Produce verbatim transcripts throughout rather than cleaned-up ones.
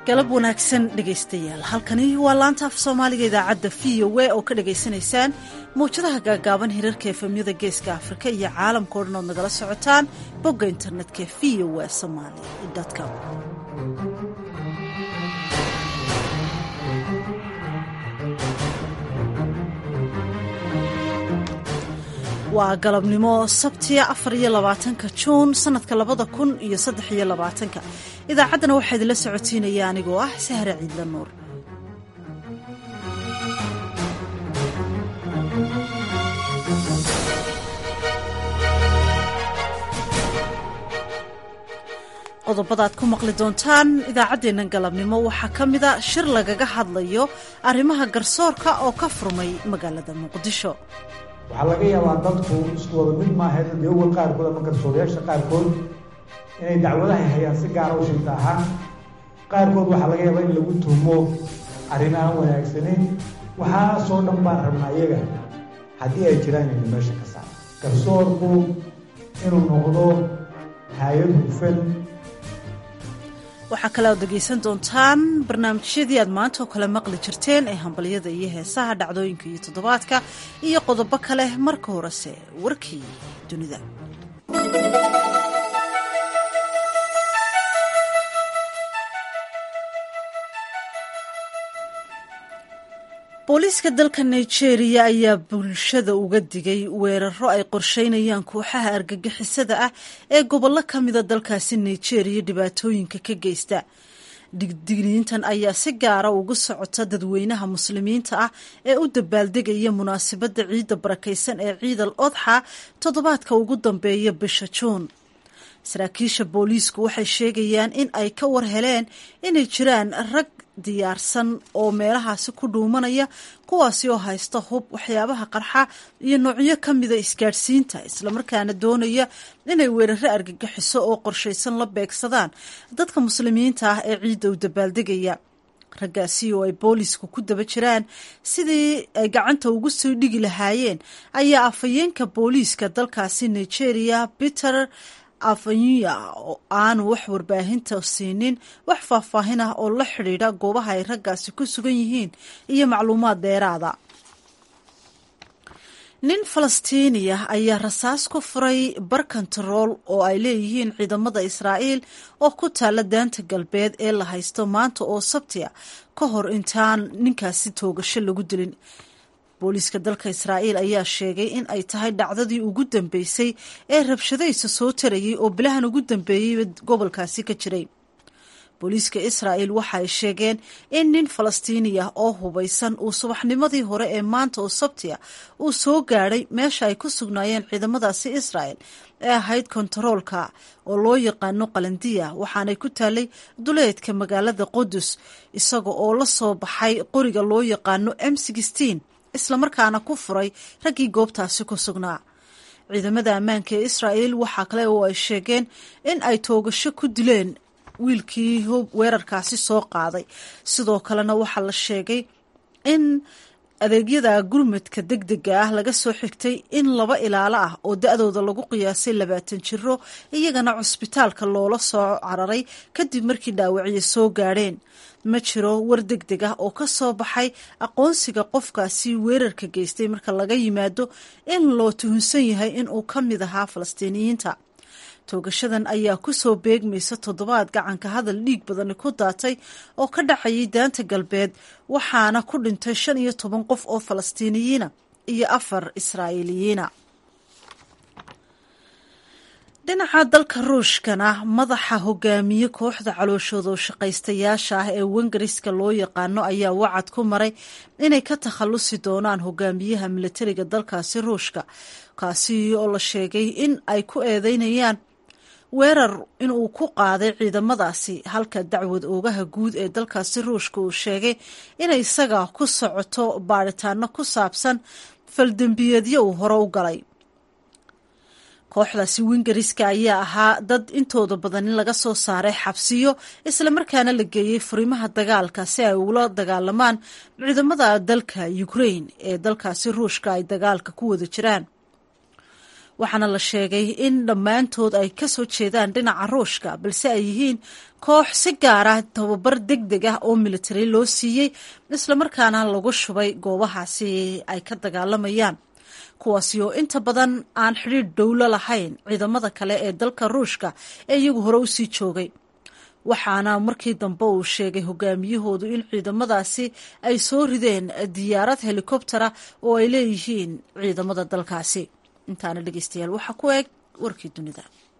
galab wanaagsan dhegaystayaal halkani waa laanta af soomaaliga idaacadda v o a oo ka dhagaysanaysaan mawjadaha gaagaaban hirarka efemyada geeska afrika iyo caalamka o dhan ood nagala socotaan bogga internetka v o a somali com waa galabnimo sabtiya afar iyo labaatanka juun sanadka labada kun iyo saddex iyo labaatanka idaacaddana waxaa idinla socotiinaya anigoo ah sahre ciidla nuur qodobadaad ku maqli doontaan idaacaddeennan galabnimo waxaa ka mida shir lagaga hadlayo arrimaha garsoorka oo ka furmay magaalada muqdisho waxaa laga yaabaa dadku isku wada mid maaha dadyoga qaarkood ama garsoorayaasha qaarkood inay dacwadahay hayaan si gaara u shilta ahaan qaarkood waxaa laga yaabaa in lagu tuhmo arrin aan wanaagsaneyn waxaasoo dhan baan rabnaa iyaga haddii ay jiraan inaynu meesha ka saaro garsoorku inuu noqdo hay-ad hufan. waxaa kale aad dhegaysan doontaan barnaamijyadii aad maanta oo kale maqli jirteen ee hambalyada iyo heesaha dhacdooyinka iyo toddobaadka iyo qodobo kale marka horese warkii dunida. booliiska dalka nigeria ayaa bulshada uga digay weeraro ay qorsheynayaan kooxaha argagixisada ah ee gobollo ka mida dalkaasi nigeria dhibaatooyinka ka geysta. digdigniintan ayaa si gaara ugu socota dadweynaha muslimiinta ah ee u dabaaldegaya munaasabadda ciidda barakaysan ee ciid al odxa toddobaadka ugu dambeeya bisha juun. saraakiisha booliisku waxay sheegayaan in ay ka war heleen inay jiraan rag diyaarsan oo meelahaasi ku dhuumanaya kuwaasi oo haysta hub waxyaabaha qarxa iyo noocyo ka mida isgaadhsiinta islamarkaana doonaya inay weeraro argagixiso oo qorshaysan la beegsadaan dadka muslimiinta ah ee ciidda u dabaaldegaya. raggaasi oo ay boolisku ku daba jiraan sidii ay gacanta ugu soo dhigi lahaayeen ayaa afhayeenka booliiska dalkaasi nigeria peter afanyuya oo aanu wax warbaahinta siinin wax faahfaahin ah oo la xidhiidha goobaha ay raggaasi ku sugan yihiin iyo macluumaad dheeraada. nin falastiiniya ayaa rasaas ku furay bar kontarool oo ay leeyihiin ciidamada israa'iil oo ku taalla daanta galbeed ee la haysto maanta oo sabtiya ka hor intaan ninkaasi toogasho lagu dilin. booliiska dalka israa'iil ayaa sheegay in ay tahay dhacdadii ugu dambeysay ee rabshadaysa soo tarayay oo bilahan ugu dambeeyey gobolkaasi ka jiray. booliiska israa'iil waxa ay sheegeen in nin falastiiniya oo hubaysan uu subaxnimadii hore ee maanta oo sabtiya uu soo gaadhay meesha ay ku sugnaayeen ciidamadaasi israa'iil ee ahayd kontaroolka oo loo yaqaano qalandiya waxaanay ku taallay duleedka magaalada qudus isaga oo la soo baxay qoriga loo yaqaano m sixteen islamarkaana ku furay raggii goobtaasi ku sugnaa. ciidamada ammaanka ee israa'iil waxaa kale oo ay sheegeen in ay toogasho ku dileen wiilkii weerarkaasi soo qaaday. sidoo kalena waxaa la sheegay in adeegyada gurmadka degdega ah laga soo xigtay in laba ilaalo ah oo da-dooda lagu qiyaasay labaatan jiro iyagana cusbitaalka loola soo cararay kadib markii dhaawacyo soo gaadheen. ma jiro war degdeg ah oo ka soo baxay aqoonsiga qofkaasi weerarka geystay marka laga yimaado in loo tuhunsan yahay in uu ka mid ahaa falastiiniyiinta. toogashadan ayaa ku soo beegmaysa toddobaad gacanka hadal dhiig badani ku daatay oo ka dhacayay daanta galbeed waxaana ku dhintay shan iyo toban qof oo falastiiniyiina iyo afar israa'iiliyiina. dhinaca dalka ruushkana madaxa hogaamiye kooxda calooshooda oo shaqaystayaasha ah ee wengariska loo yaqaano ayaa wacad ku maray inay ka takhallusi doonaan hogaamiyaha militariga dalkaasi ruushka kaasi oo la sheegay in ay ku eedeynayaan weerar inuu ku qaaday ciidamadaasi halka dacwad oogaha guud ee dalkaasi ruushka uu sheegay inay isaga ku socoto baadhitaano ku saabsan faldembiyeedyo uu hore u galay. kooxdaasi wengariska ayaa ahaa dad intooda badan in laga soo saaray xabsiyo islamarkaana la geeyey furimaha dagaalka si ay ula dagaalamaan ciidamada dalka Ukraine ee dalkaasi ruushka ay dagaalka ku wada jiraan. waxaana la sheegay in dhammaantood ay ka soo jeedaan dhinaca ruushka balse ay yihiin koox si gaar ah tababar deg deg ah oo militari loo siiyey islamarkaana lagu shubay goobahaasi ay ka dagaalamayaan, kuwaasi oo inta badan aan xidhiidh dowlo lahayn ciidamada kale ee dalka ruushka ee iyagu hore u sii joogay. waxaana markii dambe uu sheegay hogaamiyahoodu in ciidamadaasi ay soo rideen diyaarad helikobtera oo ay leeyihiin ciidamada dalkaasi. intaana dhegeystayaal waxaa ku eg warkii dunida.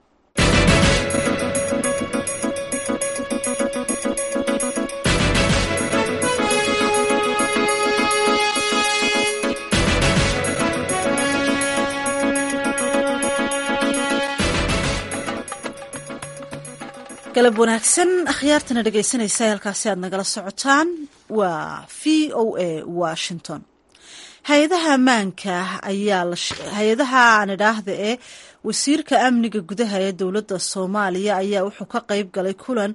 galab wanaagsan akhyaartana dhegaysanaysa halkaasi aad nagala socotaan waa v o a Washington. hay-adaha ammaanka ayaa hay-adaha aan idhaahda ee wasiirka amniga gudaha ee dowladda Soomaaliya ayaa wuxuu ka qayb galay kulan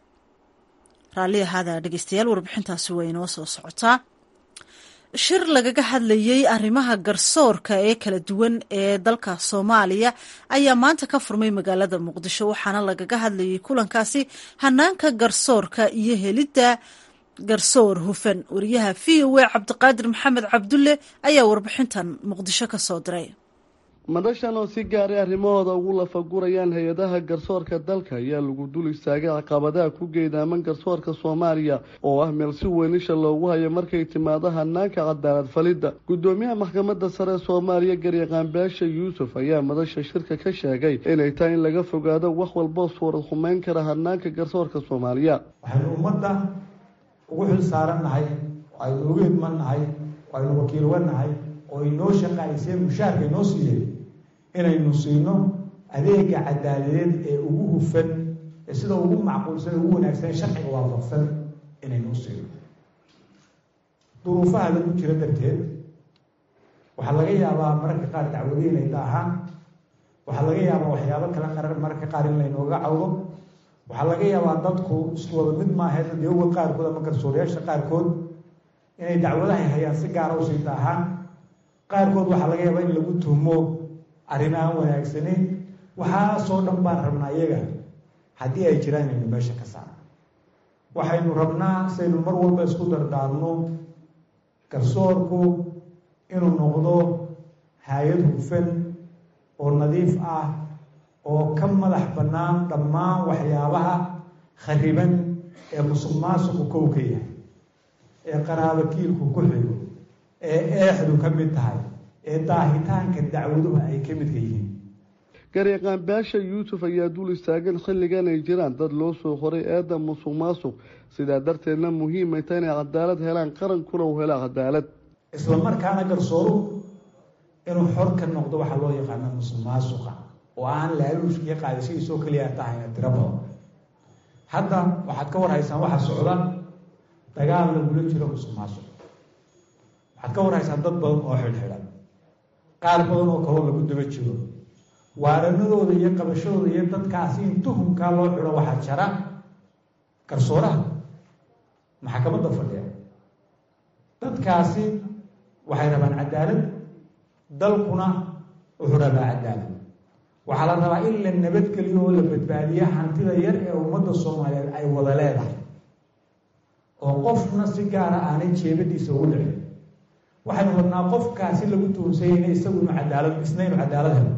raalli ahaada dhegeystayaal warbixintaasi way inoo soo socotaa. shir lagaga hadlayay arrimaha garsoorka ee kala duwan ee dalka Soomaaliya ayaa maanta ka furmay magaalada Muqdisho, waxaana lagaga hadlayay kulankaasi hanaanka garsoorka iyo helidda garsoor hufan. wariyaha v o a Cabdiqaadir Maxamed Cabdulle ayaa warbixintan Muqdisho ka soo diray. madashan oo si gaar ah arrimahooda ugu lafagurayaan hay-adaha garsoorka dalka ayaa lagu dul istaagay caqabadaha ku geedaaman garsoorka Soomaaliya oo ah meel si weyn isha loogu hayo markay timaado hanaanka cadaalad falidda. gudoomiyaha maxkamadda sare ee Soomaaliya Garyaqaan Baasha Yuusuf ayaa madasha shirka ka sheegay inay tahay in laga fogaado wax walba suurad xumeyn kara hanaanka garsoorka Soomaaliya. waxaynu ummadda ugu xil saarannahay oo aynu ugu idmannahay oo aynu wakiil wanahay oo inoo shaqaysay mushaarka inoo siiyey inaynu siino adeega cadaaladeed ee ugu hufan ee sida ugu macquulsan ugu wanaagsan sharciga waafaqsan inaynu siino. duruufaha lagu jira darteed waxaa laga yaabaa mararka qaar dacwado inay daahaan, waxaa laga yaabaa waxyaabo kala qarar mararka qaar in laynooga cawdo, waxaa laga yaabaa dadku isku wada mid maahayd dadyoga qaarkood ama garsoorayaasha qaarkood inay dacwadahay hayaan si gaara usii daahaan, qaarkood waxaa laga yaabaa in lagu tuhmo arrin aan wanaagsaneyn. waxaasoo dhan baan rabnaa iyaga haddii ay jiraan inaynu meesha ka saarno. waxaynu rabnaa saynu mar walba isku dardaarno garsoorku inuu noqdo hay-ad hufan oo nadiif ah oo ka madax bannaan dhammaan waxyaabaha khariban ee musuq maasuqu kow ka yahay, ee qaraabo kiilku ku xigo, ee eexdu ka mid tahay, ee daahitaanka dacwaduhu ay ka midka yihiin. Garyaqaan Baasha Yuusuf ayaa dul istaagan xilligan ay jiraan dad loo soo qoray eedda musuq maasuq, sidaa darteedna muhiim ay tahay inay cadaalad helaan, qarankuna uu hela cadaalad. isla markaana garsooruhu inuu xor ka noqdo waxaa loo yaqaana musuq maasuqa oo aan laaluushkiyo qaadashadiisoo keliya tahayna tiro badan. hadda waxaad ka warhaysaan waxaa socda dagaal lagula jiro musuq maasuq. waxaad ka warhaysaan dad badan oo xidhxidhan, qaar badan oo kaloo lagu daba jiro, waaranadooda iyo qabashadooda iyo dadkaasi in tuhumkaa loo xidho waxaa jara garsooraha maxkamadda fadhiya. dadkaasi waxay rabaan cadaalad, dalkuna wuxuu rabaa cadaalad. waxaa la rabaa in la nabadgeliyo oo la badbaadiyo hantida yar ee ummadda Soomaaliyeed ay wada leedahay oo qofna si gaara aanay jeebadiisa ugu dhicin. waxaynu rabnaa qofkaasi lagu tuhumsayay inay isaguna cadaalad isnaynu cadaalad helo,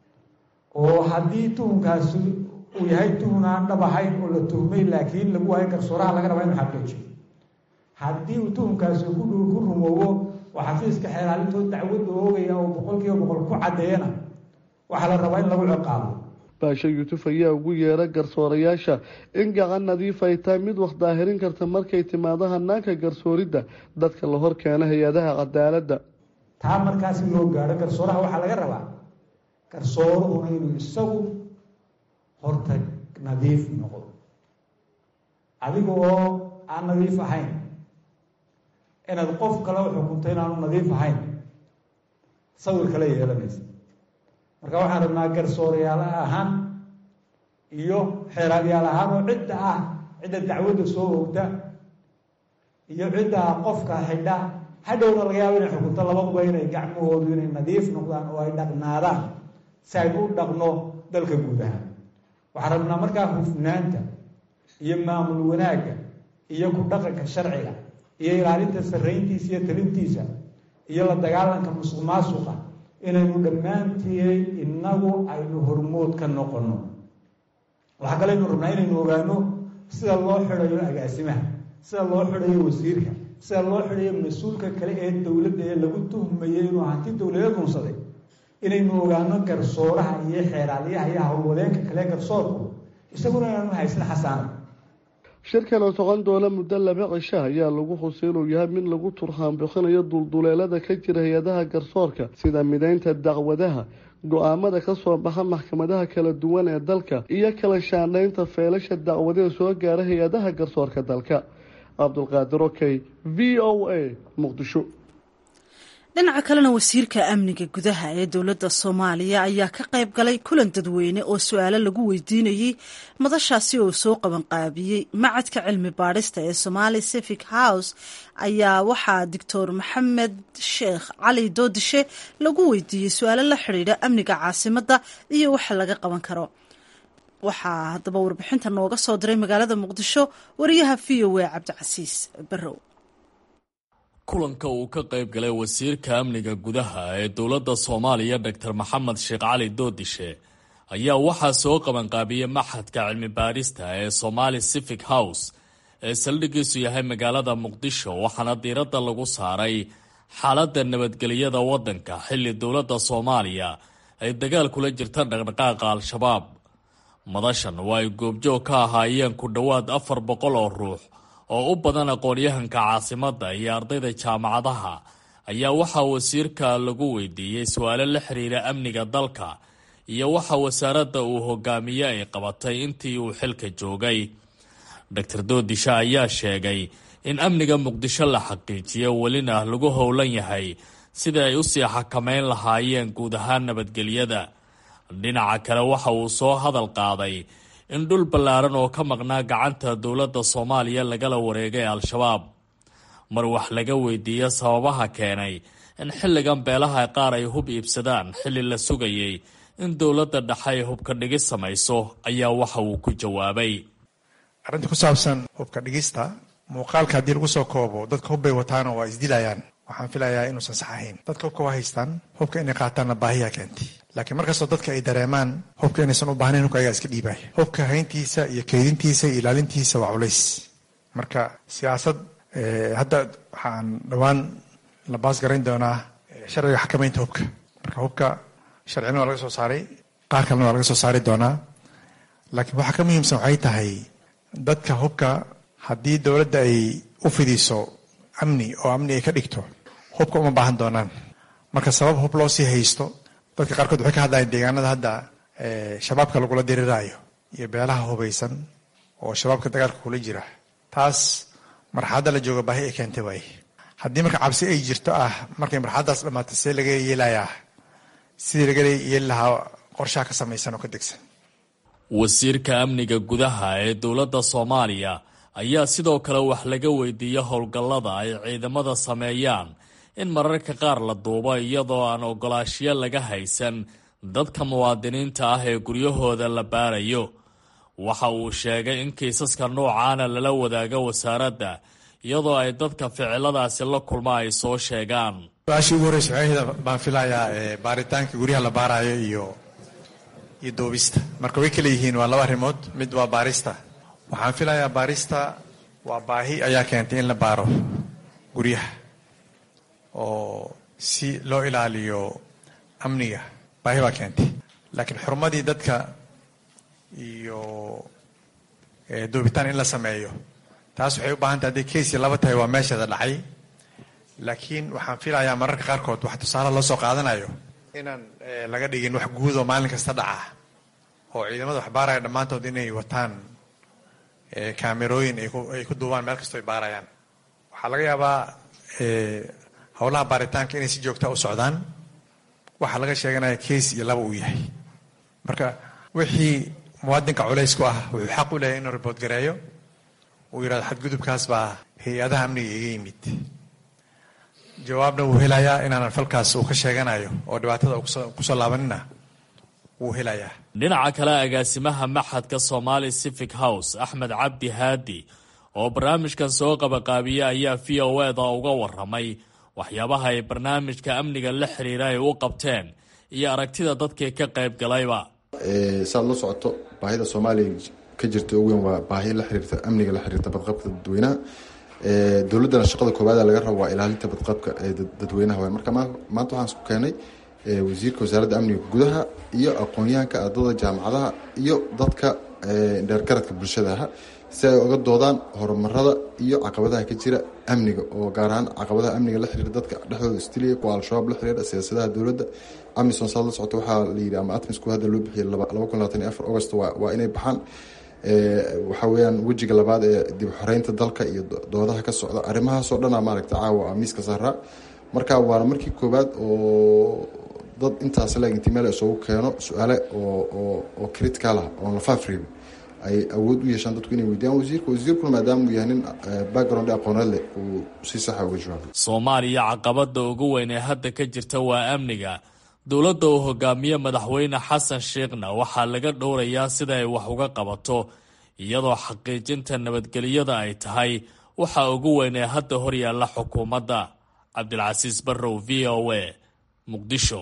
oo haddii tuhumkaasi uu yahay tuhun aan dhab ahayn oo la tuhmay laakiin lagu waayo garsooraha laga rabaa inuu xaqiijiyo. haddii uu tuhumkaasi ku dhow ku rumoobo oo xafiiska xeelaalintoo dacwadda oogaya oo boqolkiiba boqol ku caddeeyana waxaa la rabaa in lagu ciqaabo. Baasha Yuusuf ayaa ugu yeera garsoorayaasha in gacan nadiif ay tahay mid wax daahirin karta markay timaado hanaanka garsooridda dadka la hor keena hay-adaha cadaaladda. taa markaasi loo gaadho garsooraha waxaa laga rabaa garsooruhuna inuu isagu horta nadiif noqdo. adiga oo aan nadiif ahayn inaad qof kale u xukunto inaanu nadiif ahayn sawir kale yeelanaysa. marka waxaan rabnaa garsoorayaal ahaan iyo xeeraadyaal ahaan oo cidda ah cidda dacwadda soo ogta iyo cidda qofka xidha hadhowna laga yaabo inay xukunto labaduba inay gacmahoodu inay nadiif noqdaan oo ay dhaqnaadaan si aynu u dhaqno dalka guud ahaan waxaan rabnaa markaa hufnaanta iyo maamul wanaagga iyo ku dhaqanka sharciga iyo ilaalinta sarrayntiisa iyo talintiisa iyo la dagaalanka musuq maasuqa inaynu dhammaantiin innagu aynu hormood ka noqonno waxaa kale aynu rabnaa inaynu ogaano sida loo xidhayo agaasimaha sida loo xidhayo wasiirka sida loo xidhayo mas-uulka kale ee dowladda ee lagu tuhmayay inuu hanti dowladeed lunsaday inaynu ogaano garsooraha iyo xeeraalyaha iyo howlwadeenka kale garsoorku isaguna inaanu haysan xasaana shirkan oo socon doona muddo laba cisho ayaa lagu xusay inuu yahay mid lagu turxaan bixinayo dulduleelada ka jira hay-adaha garsoorka sida mideynta dacwadaha go-aamada ka soo baxa maxkamadaha kala duwan ee dalka iyo kala shaandhaynta feelasha dacwadee soo gaara hay-adaha garsoorka dalka. cabdulqaadir okey v o a muqdisho. dhinaca kalena wasiirka amniga gudaha ee dowladda soomaaliya ayaa ka qayb galay kulan dadweyne oo su-aalo lagu weydiinayey madashaasi oo soo qabanqaabiyey macadka cilmi baadhista ee Somali Civic House ayaa waxaa doctor maxamed sheekh cali doodishe lagu weydiiyey su-aalo la xidhiidha amniga caasimadda iyo waxa laga qaban karo. waxaa haddaba warbixinta nooga soo diray magaalada muqdisho wariyaha v o a cabdicasiis barrow. kulanka uu ka qayb galay wasiirka amniga gudaha ee dowladda Soomaaliya doctor maxamed sheekh cali doodishe ayaa waxaa soo qabanqaabiyey maxadka cilmi baarista ee Somali Civic House ee saldhigiisu yahay magaalada Muqdisho waxaana diiradda lagu saaray xaaladda nabadgelyada waddanka xilli dowladda Soomaaliya ay dagaal kula jirta dhaqdhaqaaqa al-shabaab. madashan waa ay goobjoog ka ahaayeen ku dhowaad afar boqol oo ruux oo u badan aqoon-yahanka caasimadda iyo ardayda jaamacadaha ayaa waxaa wasiirka lagu weydiiyey su-aalo la xiriira amniga dalka iyo waxa wasaaradda uu hogaamiye ay qabatay intii uu xilka joogay. doctor doodishe ayaa sheegay in amniga muqdisho la xaqiijiyo welina lagu howlan yahay sida ay usii xakameyn lahaayeen guud ahaan nabadgelyada. dhinaca kale waxa uu soo hadal qaaday in dhul ballaaran oo ka maqnaa gacanta dowladda Soomaaliya lagala wareegay al-shabaab. mar wax laga weydiiyo sababaha keenay in xilligan beelaha qaar ay hub iibsadaan xilli la sugayay in dowladda dhexe ay hubka dhigis samayso ayaa waxa uu ku jawaabay. arrinta ku saabsan hubka dhigista muuqaalka haddii lagu soo koobo dadka hubbay wataana waa isdilayaan waxaan filayaa inuusan sax ahayn. dadka hubka waa haystaan hubka inay qaataanna baahiyaa keentay laakiin markastoo dadka ay dareemaan hubka inaysan u baahnayn hubka ayaa iska dhiibaya. hubka hayntiisa iyo keydintiisa iyo ilaalintiisa waa culays. marka siyaasad hadda waxaan dhowaan la baas garayn doonaa sharciga xakamaynta hubka. marka hubka sharcina waa laga soo saaray qaar kalena waa laga soo saari doonaa laakiin waxaa ka muhiimsan waxay tahay dadka hubka haddii dowladda ay u fidiso amni oo amni ay ka dhigto hubka uma baahan doonaan. marka sabab hub loo sii haysto dadka qaarkood waxay ka hadlayaan deegaanada hadda shabaabka lagula diriraayo iyo beelaha hubaysan oo shabaabka dagaalka kula jira. taas marxaladda la jooga baahi ay keentay waay. haddii marka cabsi ay jirto ah markay marxaladdaas dhammaatay see laga yeelayaa sidii laga yeeli lahaa qorshaha ka samaysan oo ka degsan. wasiirka amniga gudaha ee dowladda Soomaaliya ayaa sidoo kale wax laga weydiiyey howlgallada ay ciidamada sameeyaan in mararka qaar la duubo iyadoo aan ogolaashiyo laga haysan dadka muwaadiniinta ah ee guryahooda la baarayo. waxa uu sheegay in kiisaska noocaana lala wadaago wasaaradda iyadoo ay dadka ficiladaasi la kulma ay soo sheegaan. su-aashii ugu horreysa waxayda baan filayaa baaritaanka guryaha la baarayo iyo iyo duubista marka way kala yihiin waa laba arrimood. mid waa baarista. waxaan filayaa baarista waa baahi ayaa keentay in la baaro guryaha oo si loo ilaaliyo amniga baahi baa keentay laakiin xurmadii dadka iyo duubitaan in la sameeyo taas waxay u baahan tahay hadday keysii laba tahay waa meesheeda dhacay. laakiin waxaan filayaa mararka qaarkood wax tusaale loo soo qaadanayo inaan laga dhigin wax guud oo maalin kasta dhaca oo ciidamada wax baaraya dhammaantood inay wataan kaamerooyin ay ku duubaan meel kastoo ay baarayaan. waxaa laga yaabaa howlaha baaritaanka inay si joogtaa u socdaan waxaa laga sheeganaya keys iyo laba uu yahay. marka wixii muwaadinka culays ku ah wuxuu xaq u leeyahay inuu riboort gareeyo uu yidhahdo xadgudubkaas baa hay-adaha amniga iga yimid. jawaabna wuu helayaa inaanan falkaas uu ka sheeganayo oo dhibaatada kusoo laabanina wuu helayaa. dhinaca kale agaasimaha maxadka Somali Civic House Axmed Cabdi Haadi oo barnaamijkan soo qabaqaabiya ayaa v o a da uga waramay waxyaabaha ay barnaamijka amniga la xiriira ay u qabteen iyo aragtida dadkii ka qayb galayba. ee saad la socoto baahida Soomaaliya ka jirta ugu weyn waa baahi la xiriirta amniga la xiriirta badqabka dadweynaha. ee dawladda shaqada koobaad laga rabo waa ilaalinta badqabka ee dadweynaha. Marka maanta waxaan isku keenay ee wasiirka wasaaradda amniga gudaha iyo aqoon-yahanka ardayda jaamacadaha iyo dadka ee dheergaradka bulshada si ay uga doodaan horumarada iyo caqabadaha ka jira amniga oo gaar ahaan caqabadaha amniga la xiriira dadka dhexdooda istiliya kuwa al-shabaab la xiriira siyaasadaha dawladda. amisom saad la socoto waxaa la yidhi ama atmisku hadda loo bixiyay laba kun labaatan iyo afar August waa inay baxaan. waxa weeyaan wejiga labaad ee dib u xoreynta dalka iyo doodaha ka socda arrimahaasoo dhan maaragta caawa miiska saaraa. marka waa markii koobaad oo dad intaas la intimaal soo keeno su'aale oo oo oo critical ah oo la faafriyo ay awood u yeeshaan dadku inay weydiiyaan wasiirka wasiirku maadaama uu yahay nin background aqooneed leh uu si sax ah uga jawaabo. Soomaaliya caqabada ugu weyn ee hadda ka jirta waa amniga. dowladda uu hogaamiye madaxweyne Xasan Sheekhna waxaa laga dhowrayaa sida ay wax uga qabato iyadoo xaqiijinta nabadgelyada ay tahay waxa ugu weyn ee hadda hor yaalla xukuumadda. Cabdilcasiis Barrow, V O A, Muqdisho.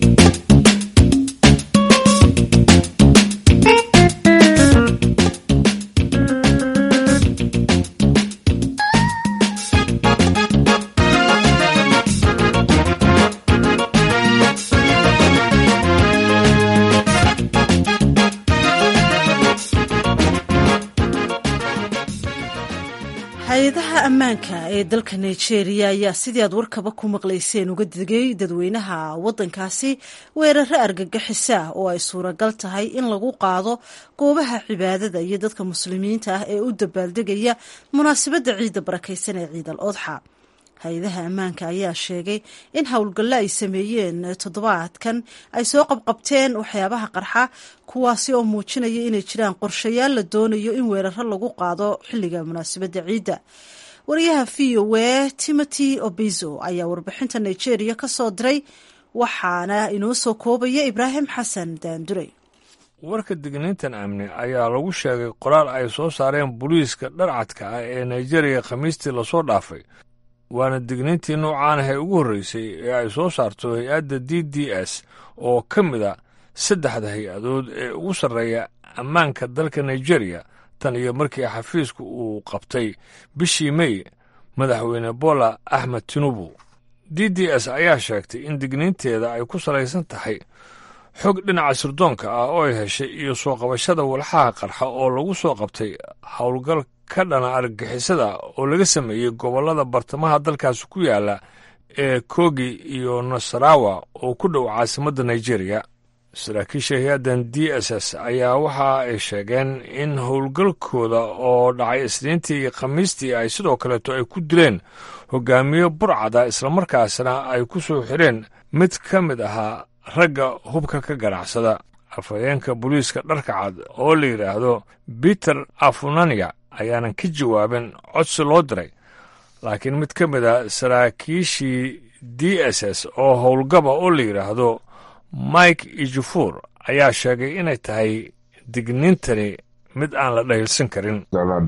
hay-adaha ammaanka ee dalka Nigeria ayaa sidii aad warkaba ku maqlayseen uga digay dadweynaha waddankaasi weeraro argagixisa oo ay suuragal tahay in lagu qaado goobaha cibaadada iyo dadka muslimiinta ah ee u dabaaldegaya munaasabadda ciidda barakaysan ee Ciid al-Adha. hay-adaha ammaanka ayaa sheegay in howlgallo ay sameeyeen toddobaadkan ay soo qabqabteen waxyaabaha qarxa kuwaasi oo muujinaya inay jiraan qorshayaal la doonayo in weeraro lagu qaado xilliga munaasabadda ciidda. wariyaha v o a Timothy Obizo ayaa warbixinta Nigeria ka soo diray waxaana inoo soo koobaya Ibraahim Xasan Daanduray. warka digniintan amni ayaa lagu sheegay qoraal ay soo saareen booliiska dharcadka ah ee Nigeria Khamiistii la soo dhaafay. waana digniintii noocaan ah ee ugu horreysay ee ay soo saarto hay-adda D D S oo ka mid a saddexda hay-adood ee ugu sarreeya ammaanka dalka Nigeria tan iyo markii xafiisku uu qabtay bishii May madaxweyne Bola Ahmed Tinubu. D D S ayaa sheegtay in digniinteeda ay ku salaysan tahay xog dhinaca sirdoonka ah oo ay heshay iyo soo qabashada walxaha qarxa oo lagu soo qabtay howlgal ka dhana argagixisada oo laga sameeyey gobollada bartamaha dalkaasi ku yaala ee Kogi iyo Nasarawa oo ku dhow caasimadda Nigeria. saraakiisha hay-addan D S S ayaa waxa ay sheegeen in howlgalkooda oo dhacay Isniintii iyo Khamiistii ay sidoo kaleeto ay ku dileen hogaamiye burcada islamarkaasna ay ku soo xireen mid ka mid ahaa ragga hubka ka ganacsada. afhayeenka booliiska dharka cad oo la yidhaahdo Peter Afunanya ayaanan ka jawaabin codsi loo diray, laakiin mid ka mid a saraakiishii D S S oo howlgaba oo la yidhaahdo Mike Ejiofor ayaa sheegay inay tahay digniintani mid aan la dhayalsan karin.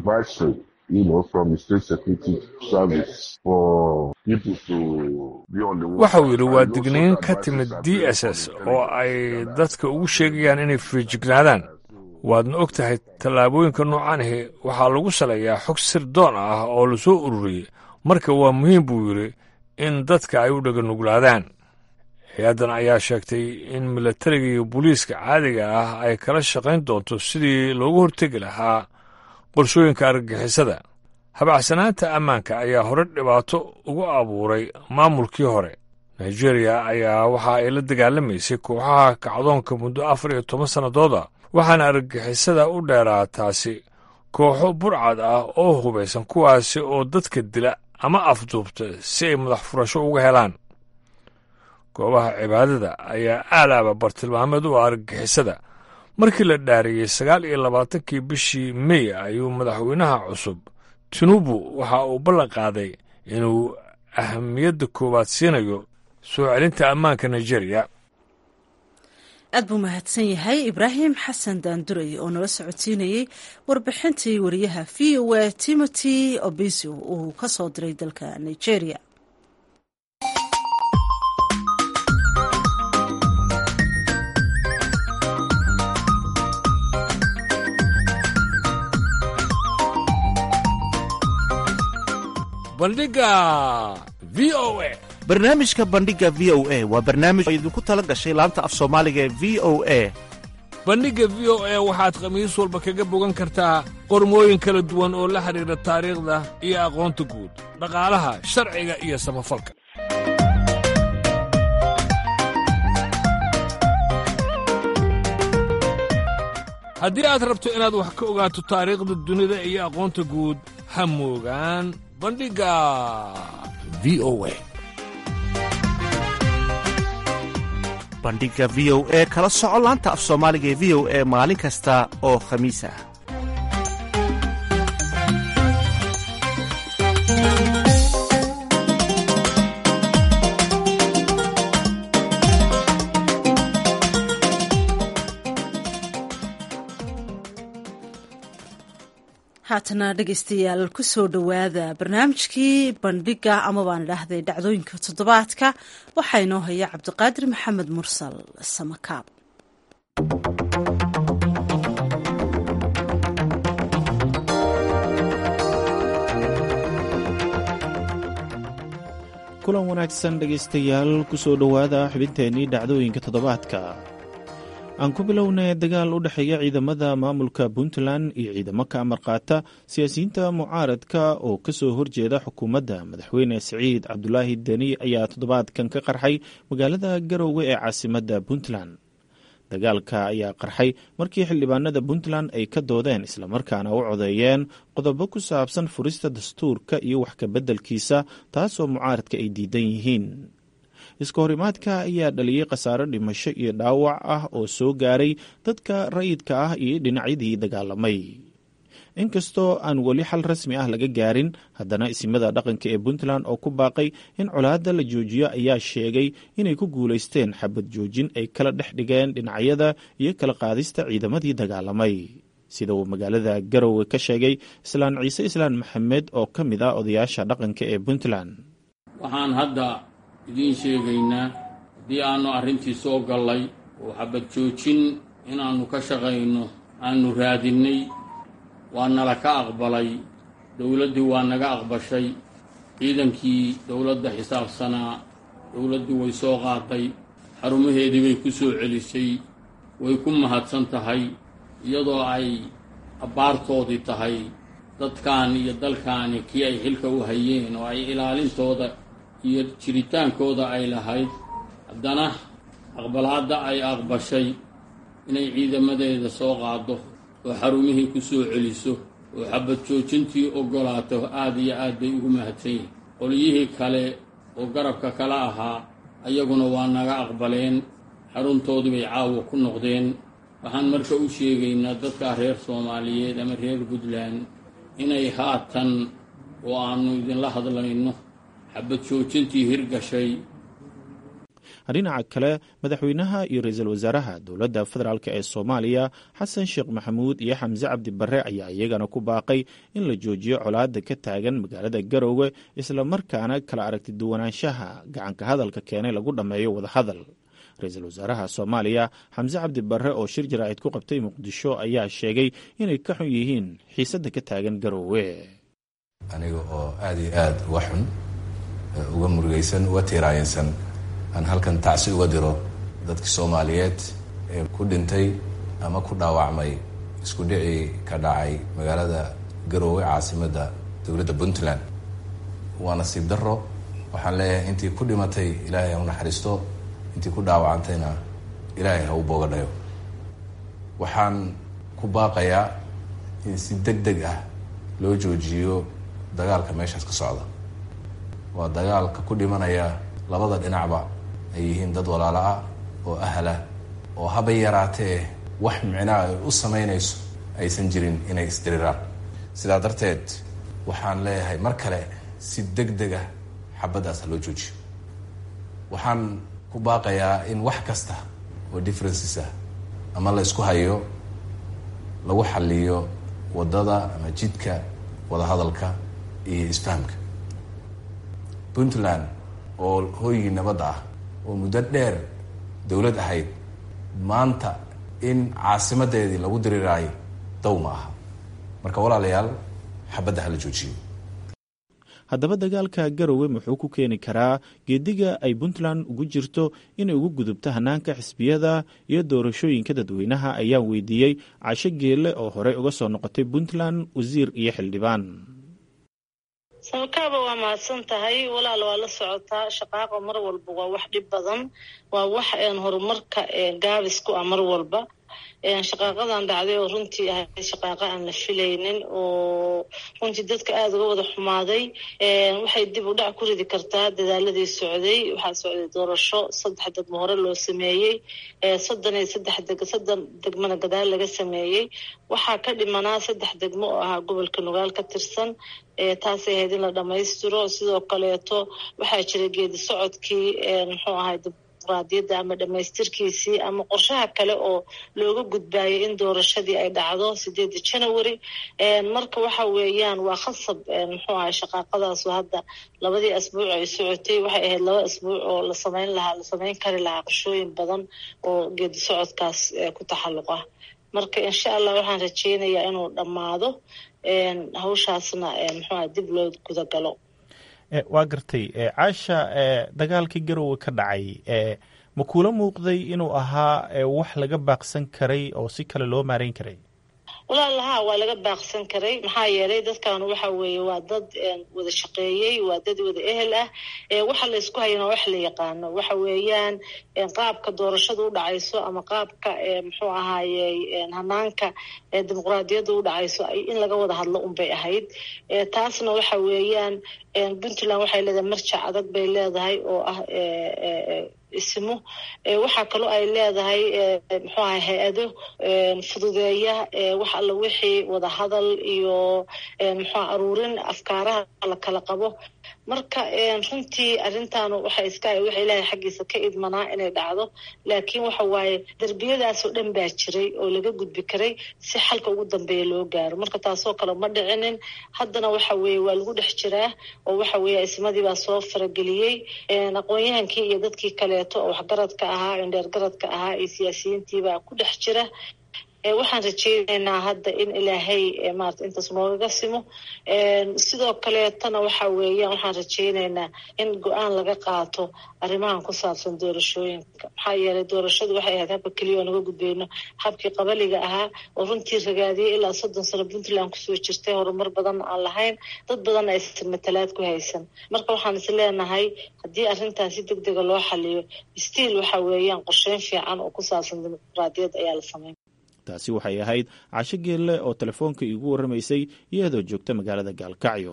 waxa uu yidhi waa digniin ka timid D S S oo ay dadka ugu sheegayaan inay feejignaadaan. waadna og tahay tallaabooyinka noocan ahi waxaa lagu saleeyaa xog sirdoon ah oo la soo ururiyey, marka waa muhiim buu yidhi in dadka ay u dhaganuglaadaan. hay-addan ayaa sheegtay in milatariga iyo booliiska caadiga ah ay kala shaqayn doonto sidii loogu hortegi lahaa qorshooyinka argagixisada. habacsanaanta ammaanka ayaa hore dhibaato ugu abuuray maamulkii hore. Nigeria ayaa waxa ay la dagaalamaysay kooxaha kacdoonka muddo afar iyo toban sannadooda, waxaana argagixisada u dheeraa taasi kooxo burcad ah oo hubaysan kuwaasi oo dadka dila ama afduubta si ay madax furasho uga helaan. goobaha cibaadada ayaa aalaaba bartilmaameed u argagixisada. markii la dhaariyey sagaal iyo labaatankii bishii May ayuu madaxweynaha cusub Tinubu waxa uu ballan qaaday inuu ahamiyadda koowaad siinayo soo celinta ammaanka Nigeria. aad buu mahadsan yahay ibraahim xasan daanduray oo nala socodsiinayey warbixintii wariyaha v o a timothy obisio uu ka soo diray dalka nigeria. bandhiga v o a barnaamijka bandhiga v o a waa barnaamij oo idinku tala gashay laanta af soomaaliga ee v o a. bandhigga v o a waxaad khamiis walba kaga bogan kartaa qormooyin kala duwan oo la xidhiidha taariikhda iyo aqoonta guud, dhaqaalaha, sharciga iyo samafalka. haddii aad rabto inaad wax ka ogaato taariikhda dunida iyo aqoonta guud, ha moogaan bandhigga v o a. bandhiga v o a kala soco laanta af soomaaliga ee v o a maalin kasta oo khamiis ah. haatana dhegaystayaal ku soo dhowaada barnaamijkii bandhiga ama baan idhaahday dhacdooyinka toddobaadka. waxaa inoo haya cabdiqaadir maxamed mursal samakaab. kulan wanaagsan dhegaystayaal ku soo dhowaada xubinteennii dhacdooyinka toddobaadka. aan ku bilownay dagaal u dhexeeya ciidamada maamulka puntland iyo ciidamo ka amar qaata siyaasiyiinta mucaaradka oo ka soo horjeeda xukuumadda madaxweyne siciid cabdulaahi deni ayaa toddobaadkan ka qarxay magaalada garowe ee caasimadda puntland. dagaalka ayaa qarxay markii xildhibaanada puntland ay ka doodeen islamarkaana u codeeyeen qodobo ku saabsan furista dastuurka iyo wax ka beddelkiisa, taasoo mucaaradka ay diidan yihiin. iska horimaadka ayaa dhaliyey khasaaro dhimasho iyo dhaawac ah oo soo gaaray dadka rayidka ah iyo dhinacyadii dagaalamay. inkastoo aan weli xal rasmi ah laga gaarin, haddana isimada dhaqanka ee puntland oo ku baaqay in colaadda la joojiyo ayaa sheegay inay ku guulaysteen xabad joojin ay kala dhex dhigeen dhinacyada iyo kala qaadista ciidamadii dagaalamay, sida uu magaalada garowe ka sheegay islaan ciise islaan maxamed oo ka mid ah odayaasha dhaqanka ee puntland. waxaan hadda idiin sheegaynaa haddii aannu arrintii soo gallay oo xabad joojin inaannu ka shaqayno aannu raadinnay, waa nala ka aqbalay, dowladdii waa naga aqbashay, ciidankii dowladda xisaabsanaa dowladdu way soo qaaday, xarumaheedii bay ku soo celisay, way ku mahadsan tahay, iyadoo ay abbaartoodii tahay dadkan iyo dalkaani kii ay xilka u hayeen oo ay ilaalintooda iyo jiritaankooda ay lahayd. haddana aqbalaadda ay aqbashay inay ciidamadeeda soo qaado oo xarumihii ku soo celiso oo xabad joojintii oggolaato aad iyo aad bay ugu mahadsan yihin. qolyihii kale oo garabka kala ahaa ayaguna waa naga aqbaleen, xaruntoodii bay caawa ku noqdeen. waxaan marka u sheegaynaa dadka reer soomaaliyeed ama reer puntland inay haatan oo aannu idinla hadlayno xabad joojintii hirgashay. dhinaca kale, madaxweynaha iyo ra-iisul wasaaraha dowladda federaalk ee soomaaliya xasan sheekh maxamuud iyo xamse cabdi barre ayaa iyagana ku baaqay in la joojiyo colaadda ka taagan magaalada garowe, islamarkaana kala aragti duwanaanshaha gacanka hadalka keenay lagu dhammeeyo wadahadal. ra-iisul wasaaraha soomaaliya xamse cabdi barre oo shir jaraa'id ku qabtay muqdisho ayaa sheegay inay ka xun yihiin xiisadda ka taagan garowe. aniga oo aad iyo aad uga xun, uga murugaysan, uga tiiraayinsan aan halkan tacsi uga diro dadkii soomaaliyeed ee ku dhintay ama ku dhaawacmay isku dhicii ka dhacay magaalada garowe caasimadda dowladda puntland. waa nasiib darro. waxaan leeyahay intii ku dhimatay ilaahay ha u naxariisto, intii ku dhaawacantayna ilaahay ha u boogadhayo. waxaan ku baaqayaa in si deg deg ah loo joojiyo dagaalka meeshaas ka socda. waa dagaalka ku dhimanaya labada dhinacba ay yihiin dad walaalo ah oo ahlah oo haba yaraatee wax micnaa ay u samaynayso aysan jirin inay isdiriraan. sidaa darteed waxaan leeyahay mar kale si deg deg ah xabaddaas ha loo joojiyo. waxaan ku baaqayaa in wax kasta oo differences ah ama la isku hayo lagu xaliyo wadada ama jidka wadahadalka iyo isfahamka. Puntland oo hooyigii nabadda ah oo muddo dheer dowlad ahayd maanta in caasimadeedii lagu diriraayo daw ma aha. Marka walaalayaal xabadda hala joojiyo. haddaba dagaalka garowe muxuu ku keeni karaa geediga ay Puntland ugu jirto inay ugu gudubto hanaanka xisbiyada iyo doorashooyinka dadweynaha ayaan weydiiyey Caasho Geelle oo horey uga soo noqotay Puntland wasiir iyo xildhibaan. sababkaaba waa mahadsan tahay walaal waa la socotaa shaqaaqa mar walba waa wax dhib badan waa wax aan horumarka gaabis ku ah mar walba shaqaaqadan dhacday oo runtii ahayd shaqaaqa aan la filaynin oo runtii dadka aada uga wada xumaaday waxay dib u dhac ku ridi kartaa dadaaladii socday waxaa socday doorasho saddex degmo hore loo sameeyey soddon iyo saddex deg soddon degmana gadaal laga sameeyey waxaa ka dhimanaa saddex degmo oo ahaa gobolka Nugaal ka tirsan taasay ahayd in la dhammaystiro sidoo kaleeto waxaa jira geedi socodkii muxuu ahay dimuqraadiyadda ama dhammaystirkiisii ama qorshaha kale oo looga gudbaayay in doorashadii ay dhacdo sideedii January marka waxa weeyaan waa khasab muxuu ahay shaqaaqadaas hadda labadii asbuuc ay socotay waxay ahayd laba asbuuc oo la sameyn lahaa la sameyn kari lahaa qorshooyin badan oo geedi socodkaas ku taxalluq ah marka insha Allah waxaan rajeynayaa inuu dhamaado hawshaasna muxuu dib loo guda galo. waa gartay Caasha dagaalkii garowe ka dhacay ma kula muuqday inuu ahaa wax laga baaqsan karay oo si kale loo maareyn karay? walaalaha waa laga baaqsan karay maxaa yeelay dadkan waxa weeye waa dad wada shaqeeyay waa dad wada ehel ah waxa la isku hayna wax la yaqaano waxa weeyaan qaabka doorashadu u dhacayso ama qaabka muxuu ahaayay hanaanka dimuqraadiyadda u dhacayso in laga wada hadlo un bay ahayd taasna waxa weeyaan Puntland waxay leedahay marjac adag bay leedahay oo ah ismo waxa kale oo ay leedahay muxuu ahay hay'ado fududeeya wax alla wixii wada hadal iyo muxuu aruurin afkaaraha la kala qabo marka runtii arintan waxay iska waxay ilaahay xaqiisa ka idmanaa inay dhacdo laakiin waxa waaye darbiyadaas oo dhan baa jiray oo laga gudbi karay si xalka ugu dambeeya loo gaaro marka taasoo kale ma dhicinin haddana waxa weeye waa lagu dhex jiraa oo waxa weeye ismadii baa soo farageliyey aqoon-yahankii iyo dadkii kaleeto oo waxgaradka ahaa indheergaradka ahaa iyo siyaasiyiintii baa ku dhex jira waxaan rajeynaynaa hadda in ilaahay maarta intaas noogaga simo sidoo kaleetana waxa weeyaan waxaan rajeynaynaa in go-aan laga qaato arrimahan ku saabsan doorashooyinka maxaa yeelay doorashadu waxay ahayd habka keliya oo naga gudbeyno habkii qabaliga ahaa oo runtii ragaadiyey ilaa soddon sano Puntland kusoo jirtay horumar badan aan lahayn dad badan aysan matalaad ku haysan marka waxaan is leenahay haddii arrintaas si degdega loo xaliyo stiil waxa weeyaan qorsheyn fiican oo ku saabsan dimuqraadiyadda ayaa la sameyn. taasi waxay ahayd Caasho Geelle oo telefoonka iigu warramaysay iyadoo joogta magaalada Gaalkacyo.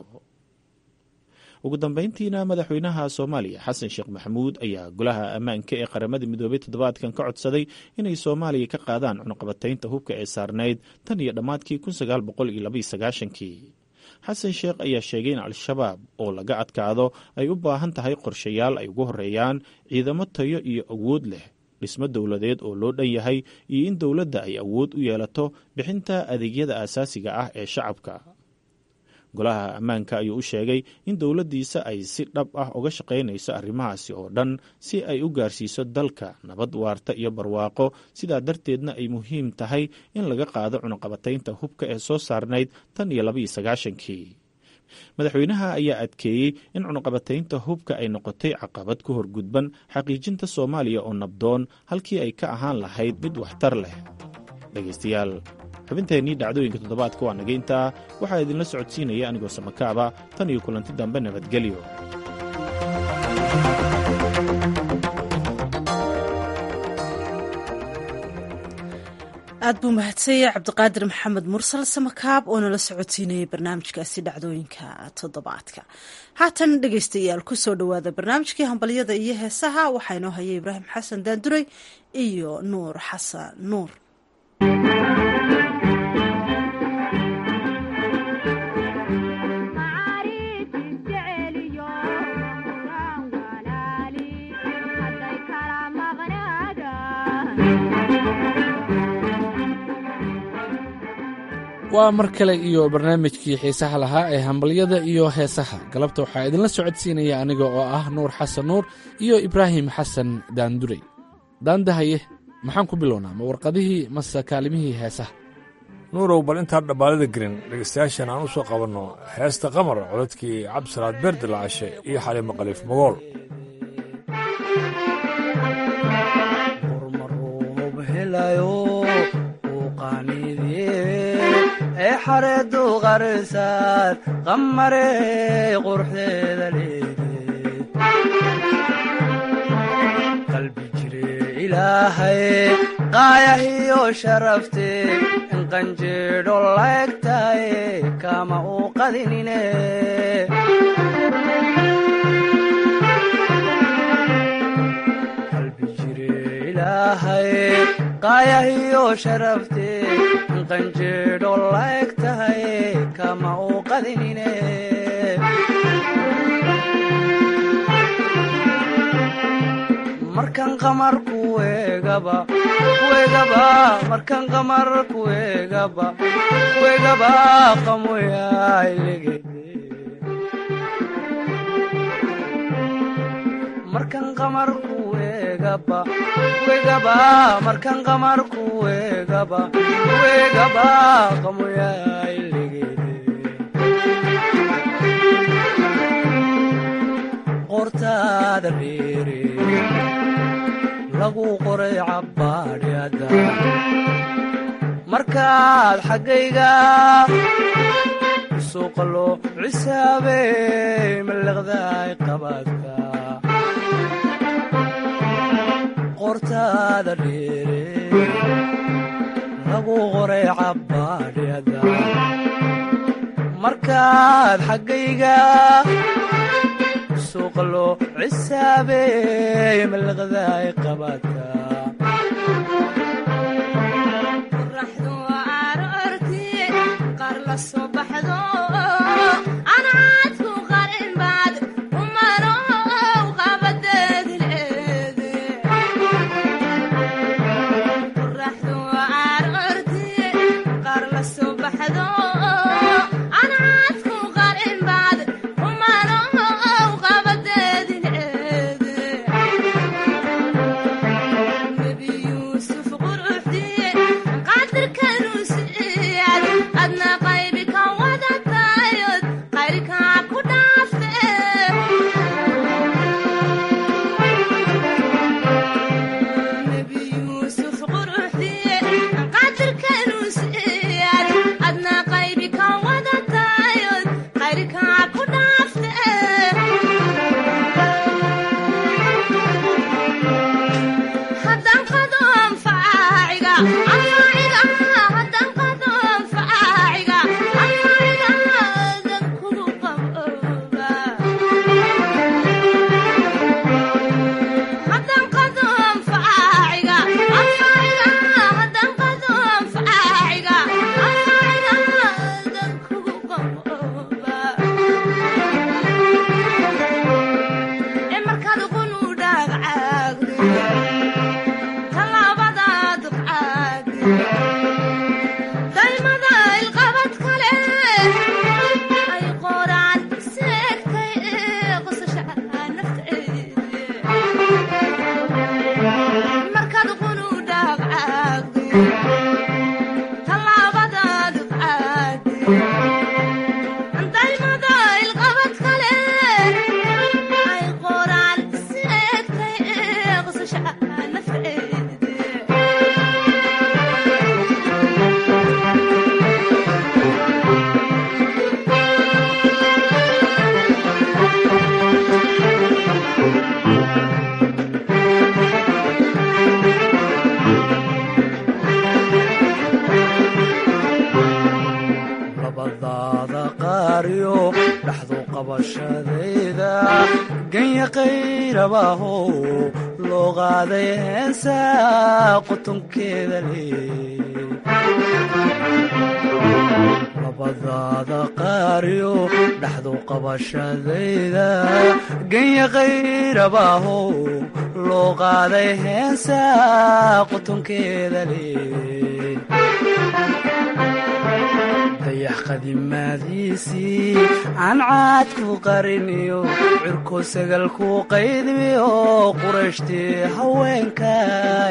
ugu dambeyntiina madaxweynaha Soomaaliya Xasan Sheekh Maxamuud ayaa golaha ammaanka ee qaramada midoobay toddobaadkan ka codsaday inay Soomaaliya ka qaadaan cunaqabataynta hubka ee saarneyd tan iyo dhammaadkii kun sagaal boqol iyo laba iyo sagaashankii. Xasan Sheekh ayaa sheegay in Al-Shabaab oo laga adkaado ay u baahan tahay qorshayaal ay ugu horeeyaan ciidamo tayo iyo awood leh dhismo dowladeed oo loo dhan yahay iyo in dowladda ay awood u yeelato bixinta adeegyada aasaasiga ah ee shacabka. golaha ammaanka ayuu u sheegay in dowladdiisa ay si dhab ah uga shaqaynayso arrimahaasi oo dhan si ay u gaarsiiso dalka nabad waarta iyo barwaaqo sidaa darteedna ay muhiim tahay in laga qaado cunaqabataynta hubka ee soo saarnayd tan iyo laba iyo sagaashankii. madaxweynaha ayaa adkeeyey in cunaqabataynta hubka ay noqotay caqabad ku horgudban xaqiijinta Soomaaliya oo nabdoon halkii ay ka ahaan lahayd mid waxtar leh. dhegaystayaal xubinteennii dhacdooyinka toddobaadka waa naga intaa waxaa idinla socodsiinaya anigoo samakaaba tan iyo kulanti dambe nabadgelyo. aad buu mahadsanyay cabdiqaadir maxamed mursal samakaab oo nala socodsiinayay barnaamijkaasi dhacdooyinka toddobaadka. haatan dhegaystayaal ku soo dhowaada barnaamijkii hambalyada iyo heesaha waxaa inoo hayay ibraahim xasan daanduray iyo nuur xasan nuur. waa mar kale iyo barnaamijkii xiisaha lahaa ee hambalyada iyo heesaha galabta waxaa idinla socodsiinaya aniga oo ah nuur xasan nuur iyo ibraahim xasan daandurey daandahaye maxaan ku bilownaa ma warqadihii mase kaalimihii heesaha nuurow bal intaan dhabbaalada gelin dhegaystayaashan aan u soo qabanno heesta qamar codadkii cabdisalaad beerde lacashe iyo xaliimo khaliif magool ee xareedu qarisaad qamarey quruxdeeda leede qalbi jire ilaahay qaayahiyo sharafte in qanjeedho laegtahay kama u qadinine qalbi jire ilaahay qaayahiyo sharafte qanjeedho laeg tahay kama u qadinine markan qamar kuegaba kuegaba markan qamar kuegaba kuegaba qamoyailegede markan qamar kuegaba kuegaba markan qamar kuegaba kuegaba qamoyailegede qortaada dheere lagu qoray cabbaadhyada markaad xaggayga suuqalo cisaabey maliqdaay qabaadka qortaada dheere lagu qoray cabbaadhyada markaad xaggayga suuqalo cisaabey maliqdaay qabaadka qoraxdu aroortii qaar la soo baxdo anaadku qarin baad umanow qabadeed leede qoraxdu aroortii qaar la soo baxdo anaadku qarin baad umanow qabadeed leede nebi yuusuf quruxdii qadirkanu siiyad adna qaybi ka wadatayod qayrkaa ku dhaafte nebi yuusuf quruxdii qadirkanu siiyad adna qaybi ka wadatayod qayrkaa ku dhaafte haddaan qado anfaaciga anfaaciga haddaan qado anfaaciga anfaaciga dan kugu qabooba haddaan qado anfaaciga anfaaciga haddaan qado anfaaciga anfaaciga dan kugu qabooba ee markaad qunu dhaagcaagde talaabadaad qaade daymada ilqabad kale ay qoraan seegtay ee qosasha nafteede markaad qunu dhaagcaagde talaabadaad qaade daymada ilqabad kale ay qoraan seegtay ee qosasha nafteede labadaada qaaryo dhaxdu qabashadayda ganya qayrabaho loo qaaday heensa qutunkeeda lee labadaada qaaryo dhaxdu qabashadayda ganya qayrabaho loo qaaday heensa qutunkeeda lee dayax qadimaadiisii aan caad ku qariniyo cirko sagal ku qaydmiyo qurashtii haweenkay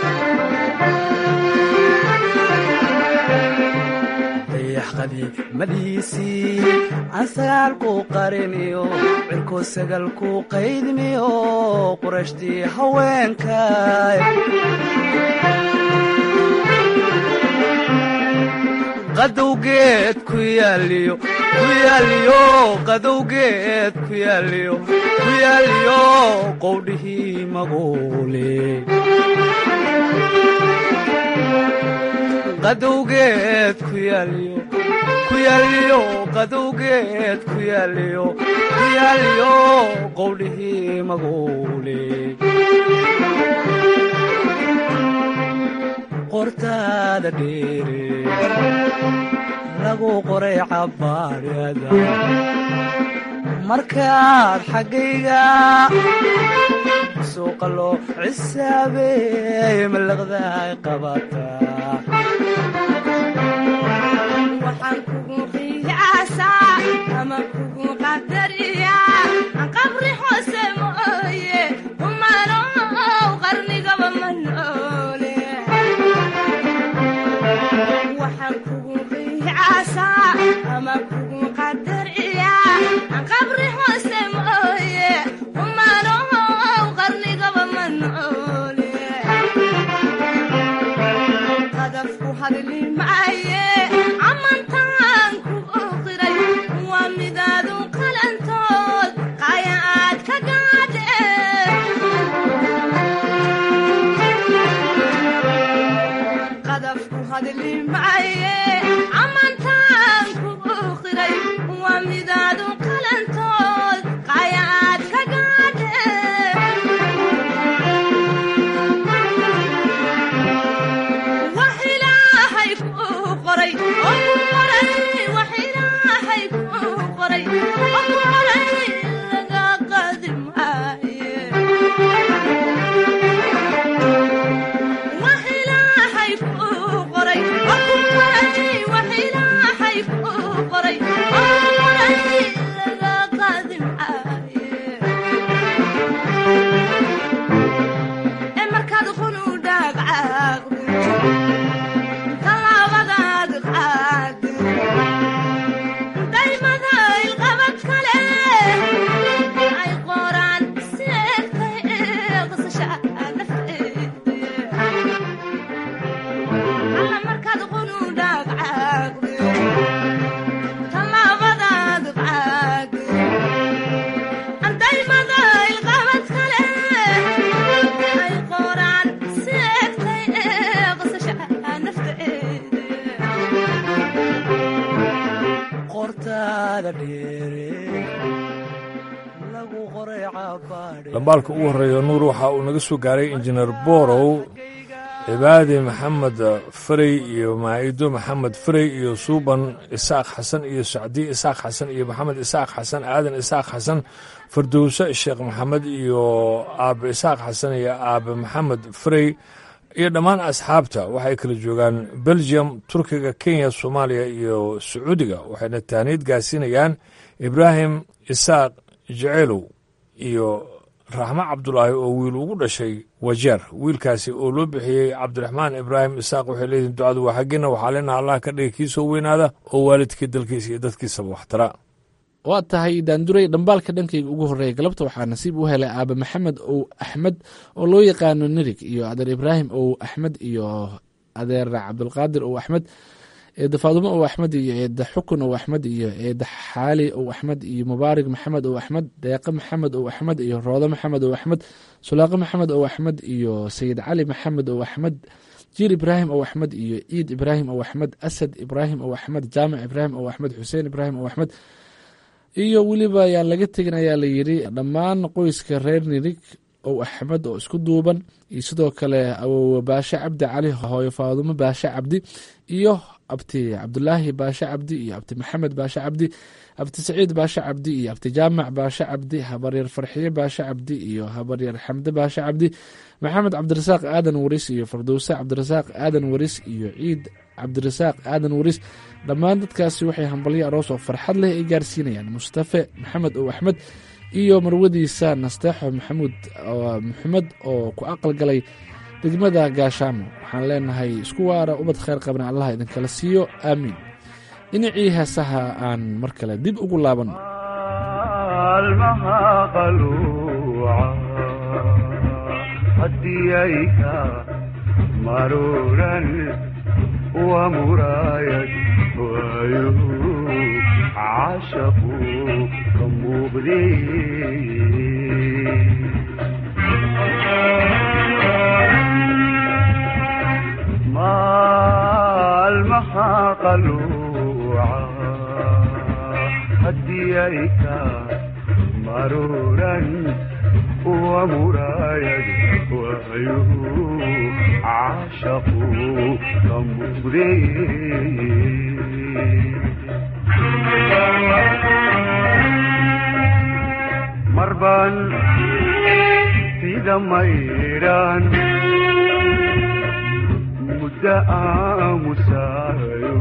dayax qadiimadiisii aan sagaal ku qariniyo cirko sagal ku qaydmiyo qurashtii haweenkay qadowgeed ku yaaliyo ku yaaliyo qadowgeed ku yaaliyo ku yaaliyo qowdhihii maguule qadowgeed ku yaaliyo ku yaaliyo qadowgeed ku yaaliyo ku yaaliyo qowdhihii maguule qortaada dheere lagu qoray cabaariyada markaad xaggayga suuqa loo cisaabeey malaqdaay qabataa waxaan kugu qiyaasaa ama kugu qadariyaa qabri hoose mooye humanow qarnigaba ma noole waxaan kugu qiyaasaa ama kugu qadariyaa qabri hoose mooye humanow qarnigaba ma noole qadafku hadli maaye amantaan ku qiray waa midaadu qalantood qaya aad ka gaadhe qadafku hadli maaye amantaan ku qiray waa midaadu qalantood qaya aad ka gaadhe wax ilaahay ku qoray oo ku qoray wax ilaahay ku qoray oo ku qoray laga qaadi maaye wax ilaahay ku qoray oo ku qoray wax ilaahay ku qoray oo ku qoray laga qaadi maaye ee markaad qunu dhaagcaaqdo talaabadaad qaado daymada ilqabad kale ay qoraan seegtay ee qasasha nafteeda alla markaad qunu dhaagcaaqdo talaabadaad qaado daymada ilqabad kale ay qoraan seegtay ee qasasha nafteeda qortaada dheere lagu qoray cabaadhe dhambaalka ugu horreeya nuur waxa uu naga soo gaaray injineer boorow cibaadi maxamed farey iyo maa'ido maxamed farey iyo suuban isaaq xasan iyo sacdi isaaq xasan iyo maxamed isaaq xasan aadan isaaq xasan fardowse sheekh maxamed iyo aabe isaaq xasan iyo aabe maxamed farey iyo dhammaan asxaabta waxay kala joogaan belgium turkiga kenya soomaaliya iyo sacuudiga waxayna taaniid gaarsiinayaan ibraahim isaaq jeceelow iyo raxmo cabdulaahi oo wiil ugu dhashay wajeer wiilkaasi oo loo bixiyey cabdiraxmaan ibraahim isaaq waxay leedihin ducadu waa xaggiina waxaa leenaha allah ka dhiga kii soo weynaada oo waalidkii dalkiisa iyo dadkiisaba waxtara waa tahay daanduray dhambaalka dhankayga ugu horreeya galabta waxaa nasiib u helay aabe maxamed ow axmed oo loo yaqaano nirig iyo adeer ibraahim ow axmed iyo adeer cabdulqaadir ow axmed eedda faadumo ow axmed iyo eedda xukun ow axmed iyo eedda xaali ow axmed iyo mubaarig maxamed ow axmed deeqe maxamed ow axmed iyo roodo maxamed ow axmed sulaaqe maxamed ow axmed iyo sayid cali maxamed ow axmed jiir ibraahim ow axmed iyo ciid ibraahim ow axmed asad ibraahim ow axmed jaamac ibraahim ow axmed xuseen ibraahim ow axmed iyo weliba ayaan laga tegin ayaa la yidhi dhammaan qoyska reer nirig ow axmed oo isku duuban iyo sidoo kale awowe baashe cabdi cali hooyo faadumo baashe cabdi iyo abti cabdulaahi baashe cabdi iyo abti maxamed baashe cabdi, abti saciid baashe cabdi iyo abti jaamac baashe cabdi, habaryar farxiye baashe cabdi iyo habaryar xamde baashe cabdi, maxamed cabdirasaaq aadan waris iyo fardowse cabdirasaaq aadan waris iyo ciid cabdirasaaq aadan waris. dhammaan dadkaasi waxay hambalyo aroos oo farxad leh ay gaarsiinayaan mustafe maxamed ow axmed iyo marwadiisa nasteexo maxamuud maxamed oo ku aqalgalay degmada gaashaamo. waxaan leenahay isku waara ubad khayr qabna allah idinkala siiyo aamiin. dhinacii heesaha aan mar kale dib ugu laabanno. ومرايد ويوه عاشقوا كمبري ما المحا قلوعا هديك مرورا ومرايد ويوه عاشقوا كمبري مربان في دميران مدعى مسايو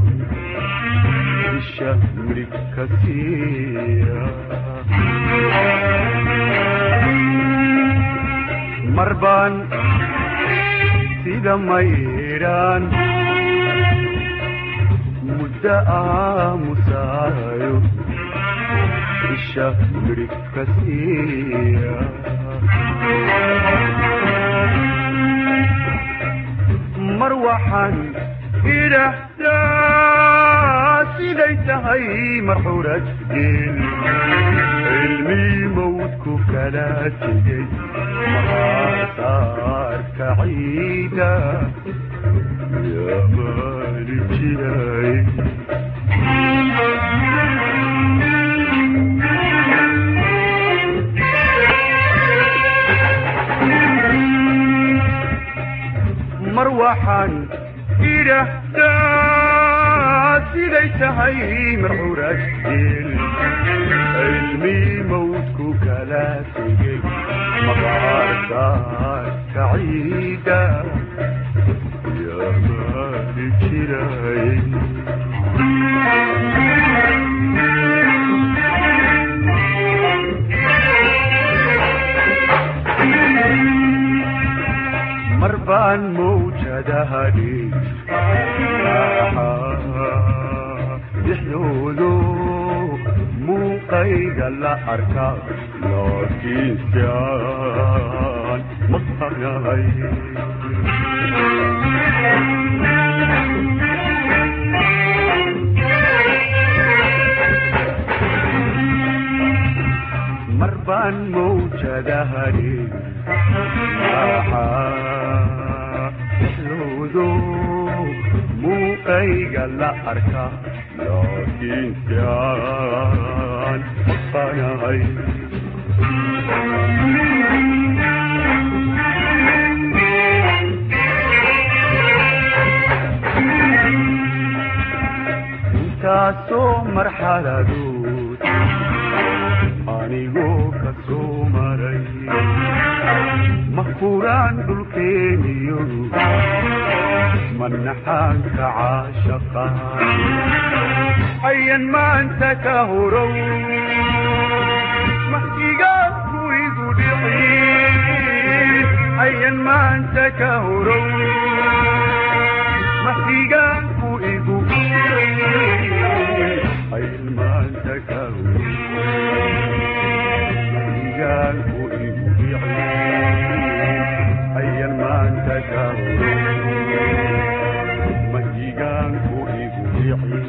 الشمر كثيرا مربان sida mayraan muddo aamusaayo isha midhig ka siiya mar waxaan idhaahdaa siday tahay marxurad geel cilmii mawdku kala tegey maqaarka ciida yaa maali jiray mar waxaan idhaahdaa siday tahay marxurad geel cilmii mawdku kala tegey مقارسة سعيدة يا مالك شراي مربان موجة هدي يحلولو مو قيد الأركان لكن كان مصرعي مربان موجة هدي يحلولو مو قيد الأركان لكن كان مصرعي intaasoo marxaladood anigoo ka soo maray mahkuraan dhulkeeniyo manaxaanka caashaqa ayan maanta ka horow mahdigaanku igu dhicin ayan maanta ka horow mahdigaanku igu ayan maanta ka horow mahdigaanku igu dhicin ayan maanta ka horow mahdigaanku igu dhicin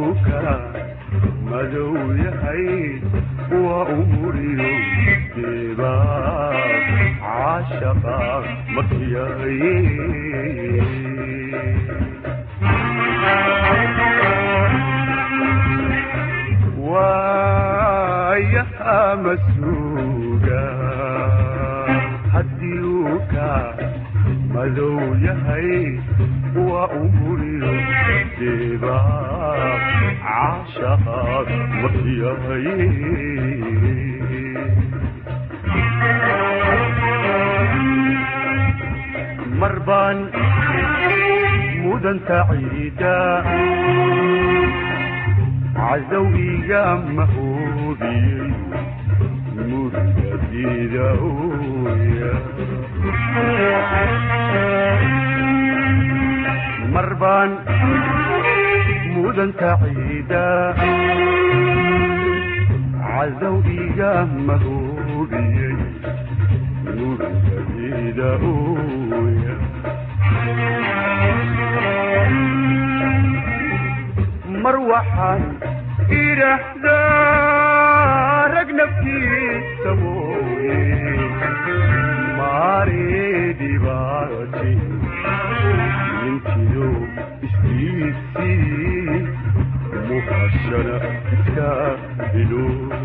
hadiuka madow yahay waa umuriyo deeba caashaqa makiyaye waayaha masuuga hadiuka madow yahay waa umuriyo deeba caashaqa makiyaye marbaan mudanta ciida cazawiga mahoobiyey murgadida ooya marbaan mudanta ciida cazawiga mahoobiyey murgadida ooya mar waxaan idhaahdaa rag naftiisa mooye maare dhibaati ninkiyo istiisii muhashana iska helo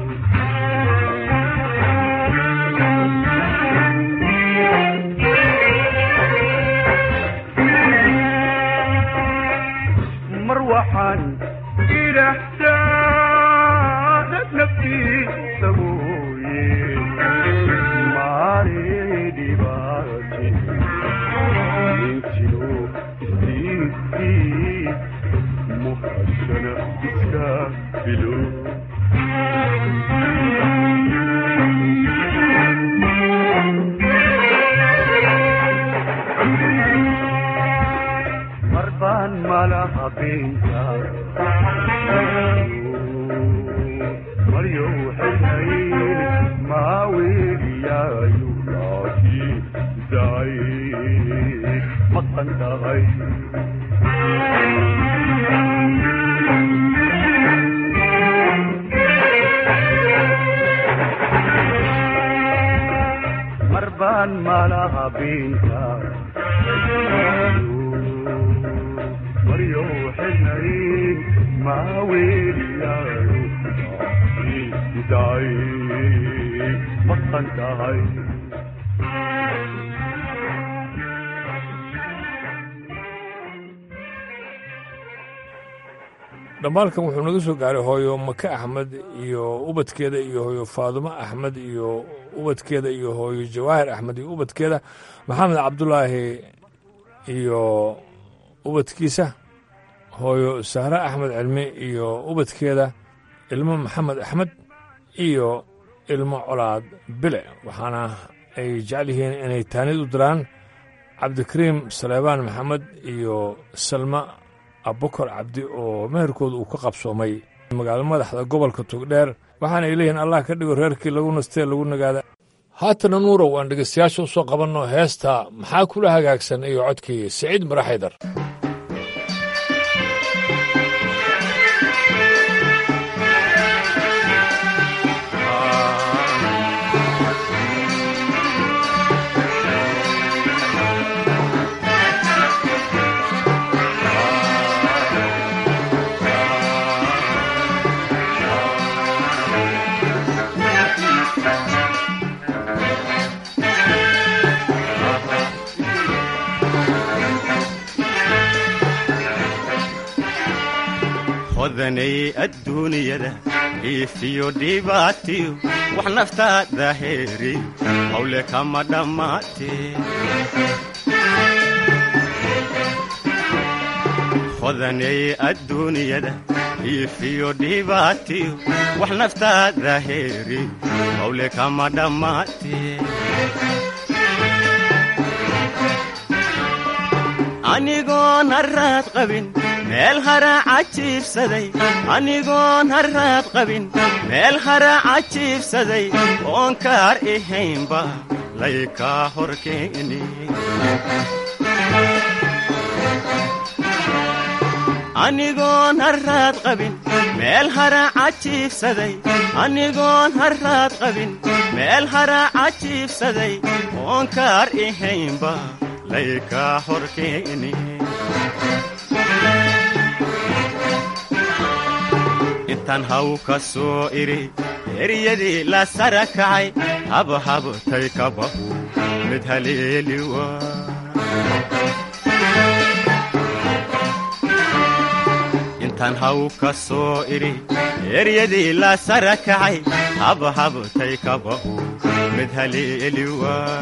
mar waxaan idhaahdaa rag naftiisa mooye maare dhibaati ninkiyo istiisii muhashana iska helo marbaan malaha beenta maryo xilhayn maaweeliyaayu laaki daay maqan tahay marbaan malaha beenta maryo xilhayn maaweeliyaayu laaki daay maqan tahay dhambaalkan wuxuu naga soo gaaray hooyo maka axmed iyo ubadkeeda iyo hooyo faadumo axmed iyo ubadkeeda iyo hooyo jawaahir axmed iyo ubadkeeda maxamed cabdulaahi iyo ubadkiisa hooyo sahre axmed cilmi iyo ubadkeeda ilmo maxamed axmed iyo ilmo colaad bile waxaana ay jecel yihiin inay taanid u diraan cabdikariim saleebaan maxamed iyo salma abukar cabdi oo meherkooda uu ka qabsoomay magaalo madaxda gobolka togdheer waxaana ay leeyihiin allah ka dhigo reerkii lagu nastee lagu nagaada haatana nuurow aan dhegaystayaasha u soo qabanno heesta maxaa kula hagaagsan iyo codkii siciid maraxaydar odanay adduunyada iifiyo dhibaatiyo wax naftaada heeri hawle kama dhammaatee odanay adduunyada iifiyo dhibaatiyo wax naftaada heeri hawle kama dhammaatee anigoon harraad qabin meel haraaca jiibsaday anigoon harraad qabin meel haraaca jiibsaday oon kaar ahaynba laykaa horkeeni anigoon harraad qabin meel haraaca jiifsaday anigoon harraad qabin meel haraaca jiifsaday oon kaar ihaynba laykaa horkeeni intaan haw ka soo idhi eryadii la sara kacay habhabtay kabahu mid haleeli waa intaan haw ka soo idhi eryadii la sara kacay habhabtay kabahu mid haleeli waa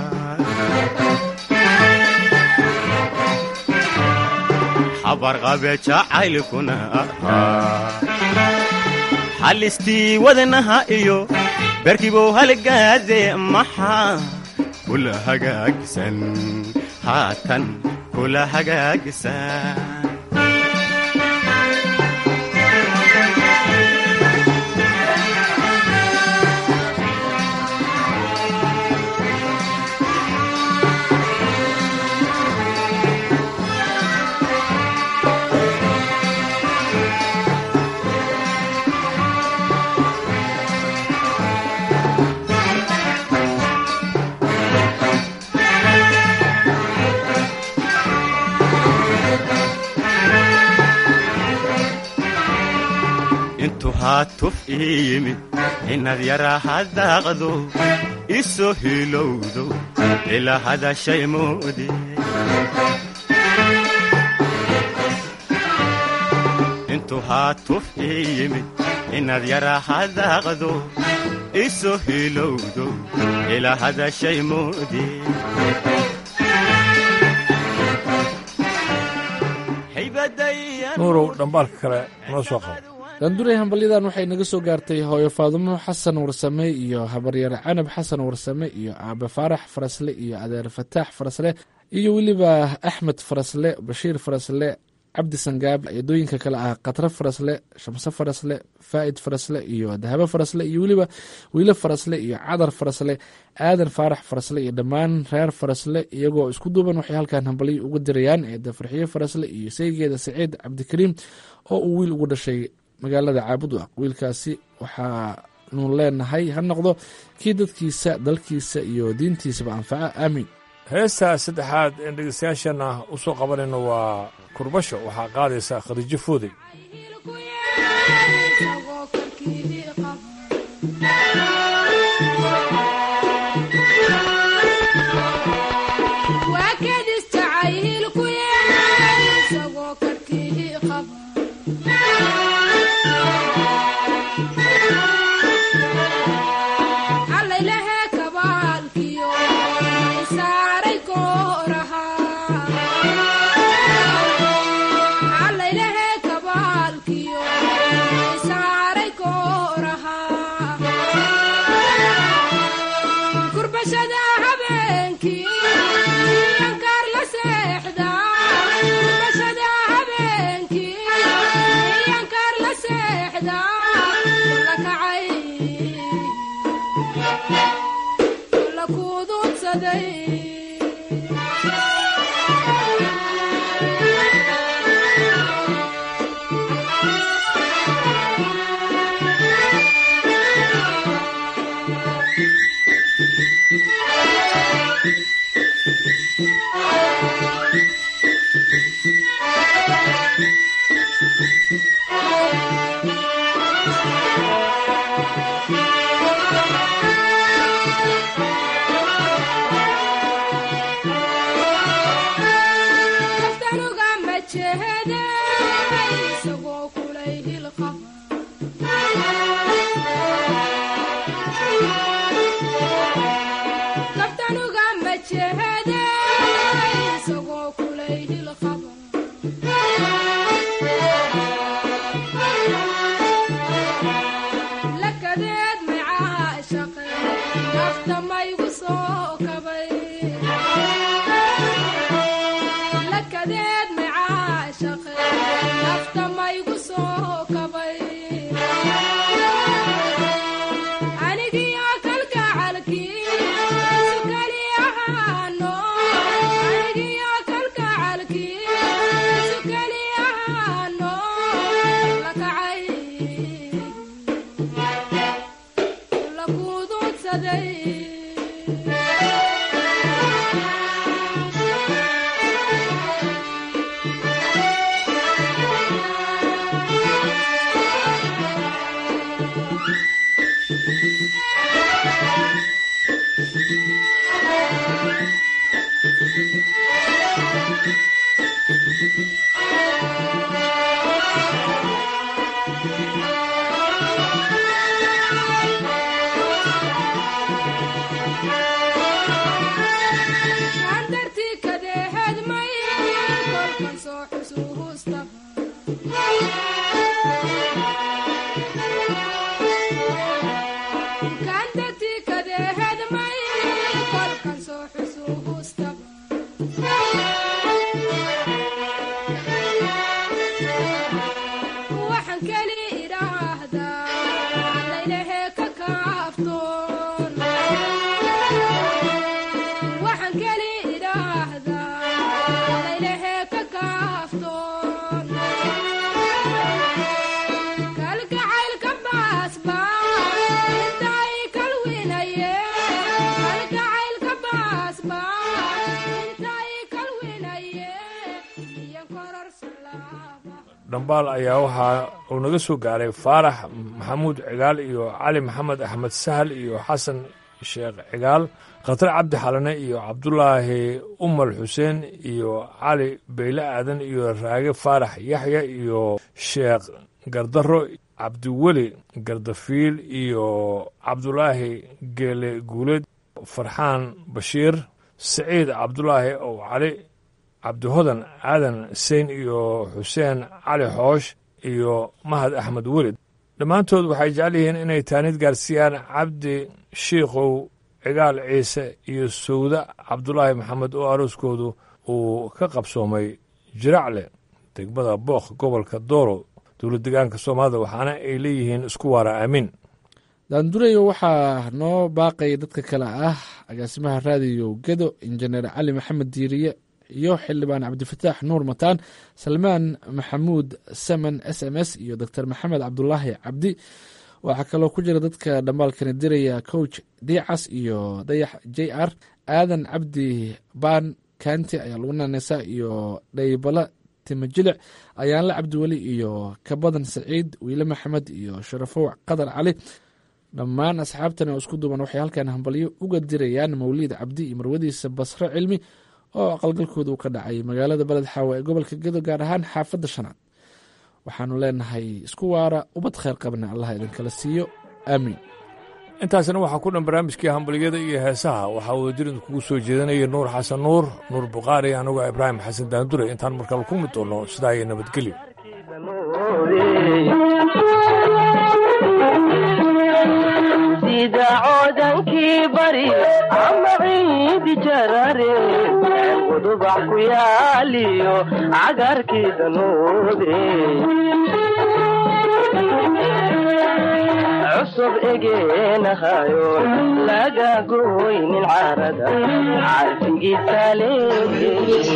habarqabe jacaylkuna ahaa halistii wadnaha iyo berkibow halgaade maxaa kula hagaagisan haatan kula hagaagisan haatuf ii yimid inaad yaraa hadaaqdo isoo hilowdo ilaa hadashay moodi intuu haatuf ii yimid inaad yaraa hadaaqdo isoo hilowdo ilaa hadashay moodi nuurow dhambaalka kale noo soo qabo daanduray hambalyadan waxay naga soo gaartay hooyo faadumo xasan warsame iyo habaryar canab xasan warsame iyo aabe faarax farasle iyo adeer fataax farasle iyo weliba axmed farasle bashiir farasle cabdi sangaab eedooyinka kale ah khatra farasle shamse farasle faa'id farasle iyo dahabo farasle iyo weliba wiilo farasle iyo cadar farasle aadan faarax farasle iyo dhammaan reer farasle iyagoo isku duuban waxay halkan hambalyo uga dirayaan eeda farxiyo farasle iyo saygeeda saciid cabdikariim oo uu wiil ugu dhashay magaalada caabud ah wiilkaasi waxaanu leenahay ha noqdo kii dadkiisa dalkiisa iyo diintiisaba anfaca aamiin heesta saddexaad een dhegeystayaashana u soo qabanayno waa kurbasho waxaa qaadaysa khadiijo fooday No dhambaal ayaa waxaa uu naga soo gaaray faarax maxamuud cigaal iyo cali maxamed axmed sahal iyo xasan sheekh cigaal khatar cabdi xalane iyo cabdulaahi umal xuseen iyo cali beyle aadan iyo raage faarax yaxya iyo sheekh gardaro cabdiweli gardafiil iyo cabdulaahi geele guuleed farxaan bashiir saciid cabdulaahi ow cali cabdihodan aadan seyn iyo xuseen cali xoosh iyo mahad axmed welid dhammaantood waxay jecel yihiin inay taanid gaarsiiyaan cabdi shiikhow cigaal ciise iyo sawda cabdulaahi maxamed oo arooskoodu uu ka qabsoomay jiracle degmada bookh gobolka dooro dowlad degaanka soomaalida waxaana ay leeyihiin isku waara aamiin daandurayo waxaa noo baaqaya dadka kale ah agaasimaha raadiyo gedo injineer cali maxamed diiriye iyo xildhibaan cabdifataax nuur mataan salmaan maxamuud saman s m s iyo doctor maxamed cabdulaahi cabdi waxaa kaloo ku jira dadka dhambaalkani diraya coach diicas iyo dayax j r aadan cabdi baan kanti ayaa lagu naaneysaa iyo dhaybala timajilic ayaanla cabdiweli iyo kabadan saciid wiile maxamed iyo sharafow qadar cali dhammaan asxaabtan oo isku duuban waxay halkan hambalyo uga dirayaan mawliid cabdi iyo marwadiisa basre cilmi oo aqalgalkooda uu ka dhacay magaalada beled xaawa ee gobolka gedo gaar ahaan xaafadda shanaad waxaanu leenahay isku waara ubad khayr qabna allah idinkala siiyo aamiin intaasna waxaa ku dhan barnaamijkii hambalyada iyo heesaha waxaa wadajirida kugu soo jeedanaya nuur xasan nuur nuur bukhaari anigoo ibraahim xasan daandure intaan markale ku mid doonno sidaa iyo nabadgelyo sida coodankii bari ama ciidi jarare qudubax ku yaaliyo cagarkii danuude cusub egeenahayo laga goynin carada carfigiisa leeye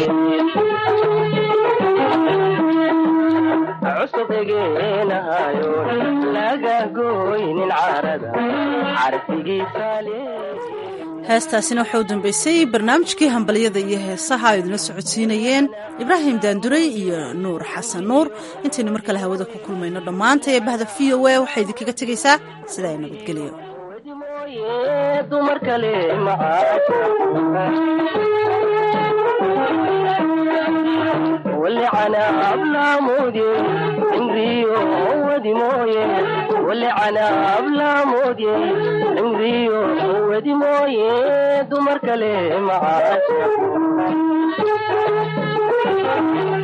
cusub egeenahayo laga goynin carada carfigiisa leeye heestaasina waxaa u dambeysay barnaamijkii hambalyada iyo heesaha ay idinla socodsiinayeen ibraahim daandurey iyo nuur xasan nuur intaynu mar kale hawada ku kulmayno dhammaanta ee bahda v o a waxay idinkaga tegaysaa sidaa ay nabadgelyo dumar kale ولعنا أبلا مودي عمريو ودي مويه ولعنا أبلا مودي عمريو ودي مويه دمر كلي معاك